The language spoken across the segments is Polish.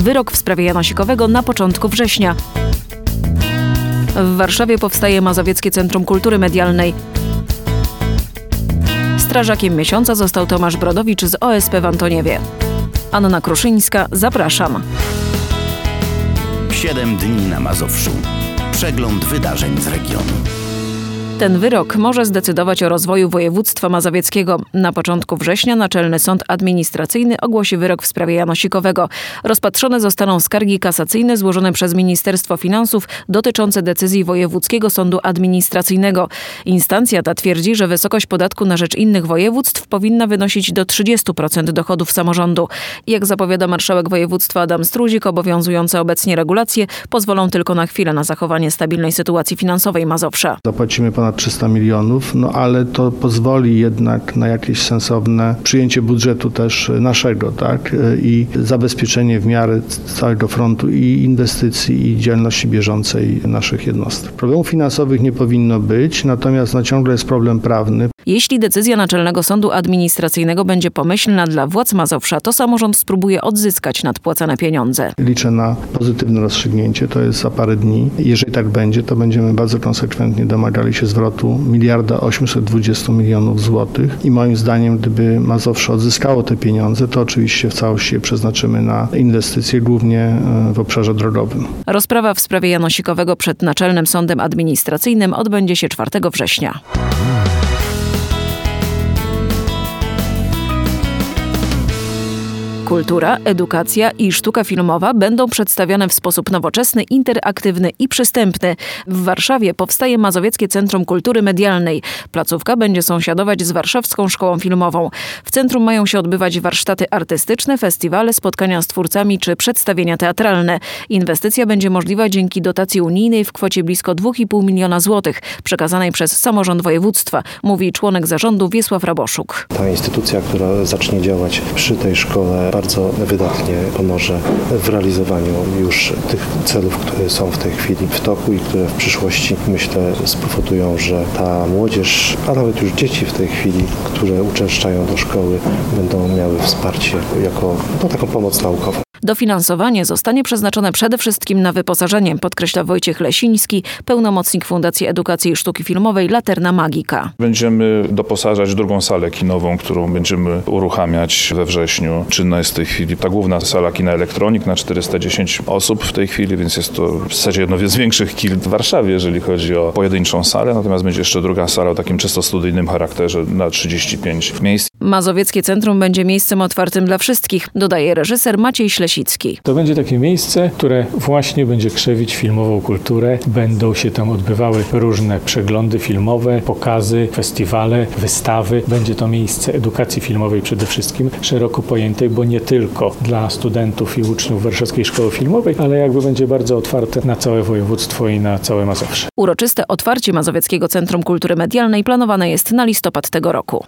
Wyrok w sprawie Janosikowego na początku września. W Warszawie powstaje Mazowieckie Centrum Kultury Medialnej. Strażakiem miesiąca został Tomasz Brodowicz z OSP w Antoniewie. Anna Kruszyńska, zapraszam. 7 dni na Mazowszu. Przegląd wydarzeń z regionu. Ten wyrok może zdecydować o rozwoju województwa mazowieckiego. Na początku września Naczelny Sąd Administracyjny ogłosi wyrok w sprawie Janosikowego. Rozpatrzone zostaną skargi kasacyjne złożone przez Ministerstwo Finansów dotyczące decyzji Wojewódzkiego Sądu Administracyjnego. Instancja ta twierdzi, że wysokość podatku na rzecz innych województw powinna wynosić do 30% dochodów samorządu. Jak zapowiada marszałek województwa Adam Struzik, obowiązujące obecnie regulacje pozwolą tylko na chwilę na zachowanie stabilnej sytuacji finansowej Mazowsza. Zapłacimy ponad 300 milionów, ale to pozwoli jednak na jakieś sensowne przyjęcie budżetu też naszego, tak? I zabezpieczenie w miarę całego frontu i inwestycji, i działalności bieżącej naszych jednostek. Problemów finansowych nie powinno być, natomiast ciągle jest problem prawny. Jeśli decyzja Naczelnego Sądu Administracyjnego będzie pomyślna dla władz Mazowsza, to samorząd spróbuje odzyskać nadpłacane pieniądze. Liczę na pozytywne rozstrzygnięcie, to jest za parę dni. Jeżeli tak będzie, to będziemy bardzo konsekwentnie domagali się zwrotu 1,820 mld złotych i moim zdaniem, gdyby Mazowsze odzyskało te pieniądze, to oczywiście w całości je przeznaczymy na inwestycje, głównie w obszarze drogowym. Rozprawa w sprawie Janosikowego przed Naczelnym Sądem Administracyjnym odbędzie się 4 września. Kultura, edukacja i sztuka filmowa będą przedstawiane w sposób nowoczesny, interaktywny i przystępny. W Warszawie powstaje Mazowieckie Centrum Kultury Medialnej. Placówka będzie sąsiadować z Warszawską Szkołą Filmową. W centrum mają się odbywać warsztaty artystyczne, festiwale, spotkania z twórcami czy przedstawienia teatralne. Inwestycja będzie możliwa dzięki dotacji unijnej w kwocie blisko 2,5 miliona złotych, przekazanej przez samorząd województwa, mówi członek zarządu Wiesław Raboszuk. Ta instytucja, która zacznie działać przy tej szkole, bardzo wydatnie pomoże w realizowaniu już tych celów, które są w tej chwili w toku i które w przyszłości, myślę, spowodują, że ta młodzież, a nawet już dzieci w tej chwili, które uczęszczają do szkoły, będą miały wsparcie jako taką pomoc naukową. Dofinansowanie zostanie przeznaczone przede wszystkim na wyposażenie, podkreśla Wojciech Lesiński, pełnomocnik Fundacji Edukacji i Sztuki Filmowej Laterna Magika. Będziemy doposażać drugą salę kinową, którą będziemy uruchamiać we wrześniu. Czynna jest w tej chwili ta główna sala kina Elektronik na 410 osób w tej chwili, więc jest to w zasadzie jedno z większych kin w Warszawie, jeżeli chodzi o pojedynczą salę. Natomiast będzie jeszcze druga sala o takim czysto studyjnym charakterze na 35 miejsc. Mazowieckie Centrum będzie miejscem otwartym dla wszystkich, dodaje reżyser Maciej Ślesicki. To będzie takie miejsce, które właśnie będzie krzewić filmową kulturę. Będą się tam odbywały różne przeglądy filmowe, pokazy, festiwale, wystawy. Będzie to miejsce edukacji filmowej przede wszystkim, szeroko pojętej, bo nie tylko dla studentów i uczniów Warszawskiej Szkoły Filmowej, ale jakby będzie bardzo otwarte na całe województwo i na całe Mazowsze. Uroczyste otwarcie Mazowieckiego Centrum Kultury Medialnej planowane jest na listopad tego roku.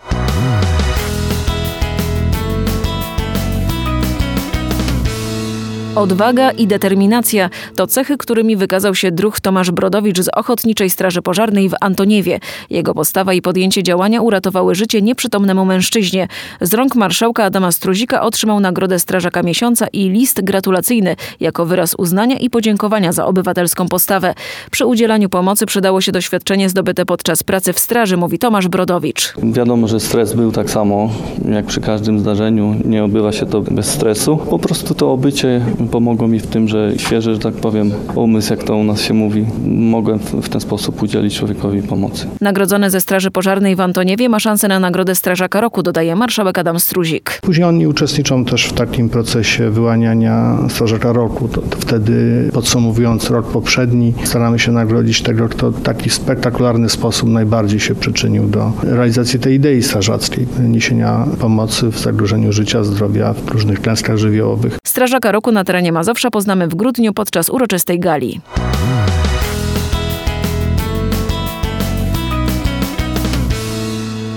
Odwaga i determinacja to cechy, którymi wykazał się druh Tomasz Brodowicz z Ochotniczej Straży Pożarnej w Antoniewie. Jego postawa i podjęcie działania uratowały życie nieprzytomnemu mężczyźnie. Z rąk marszałka Adama Struzika otrzymał nagrodę Strażaka Miesiąca i list gratulacyjny jako wyraz uznania i podziękowania za obywatelską postawę. Przy udzielaniu pomocy przydało się doświadczenie zdobyte podczas pracy w straży, mówi Tomasz Brodowicz. Wiadomo, że stres był tak samo jak przy każdym zdarzeniu. Nie odbywa się to bez stresu. Po prostu to obycie pomogło mi w tym, że świeży, że tak powiem, umysł, jak to u nas się mówi, mogłem w ten sposób udzielić człowiekowi pomocy. Nagrodzony ze Straży Pożarnej w Antoniewie ma szansę na nagrodę Strażaka Roku, dodaje marszałek Adam Struzik. Później oni uczestniczą też w takim procesie wyłaniania Strażaka Roku. To wtedy, podsumowując rok poprzedni, staramy się nagrodzić tego, kto w taki spektakularny sposób najbardziej się przyczynił do realizacji tej idei strażackiej, niesienia pomocy w zagrożeniu życia, zdrowia, w różnych klęskach żywiołowych. Strażaka Roku na terenie Mazowsza poznamy w grudniu podczas uroczystej gali.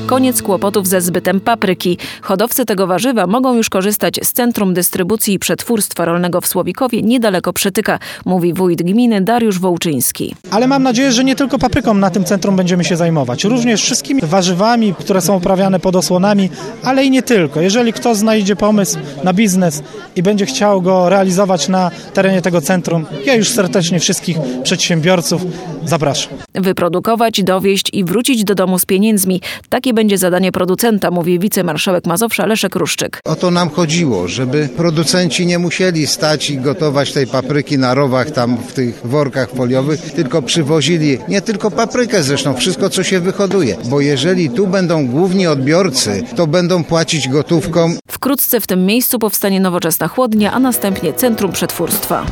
Koniec kłopotów ze zbytem papryki. Hodowcy tego warzywa mogą już korzystać z Centrum Dystrybucji i Przetwórstwa Rolnego w Słowikowie, niedaleko Przytyka, mówi wójt gminy Dariusz Wołczyński. Ale mam nadzieję, że nie tylko papryką na tym centrum będziemy się zajmować. Również wszystkimi warzywami, które są uprawiane pod osłonami, ale i nie tylko. Jeżeli ktoś znajdzie pomysł na biznes i będzie chciał go realizować na terenie tego centrum, ja już serdecznie wszystkich przedsiębiorców zapraszam. Wyprodukować, dowieźć i wrócić do domu z pieniędzmi. Takie będzie zadanie producenta, mówi wicemarszałek Mazowsza Leszek Ruszczyk. O to nam chodziło, żeby producenci nie musieli stać i gotować tej papryki na rowach tam w tych workach foliowych, tylko przywozili nie tylko paprykę zresztą, wszystko co się wyhoduje, bo jeżeli tu będą główni odbiorcy, to będą płacić gotówką. Wkrótce w tym miejscu powstanie nowoczesna chłodnia, a następnie Centrum Przetwórstwa.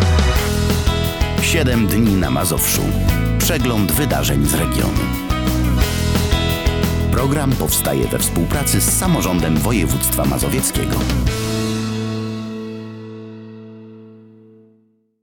7 dni na Mazowszu. Przegląd wydarzeń z regionu. Program powstaje we współpracy z Samorządem Województwa Mazowieckiego.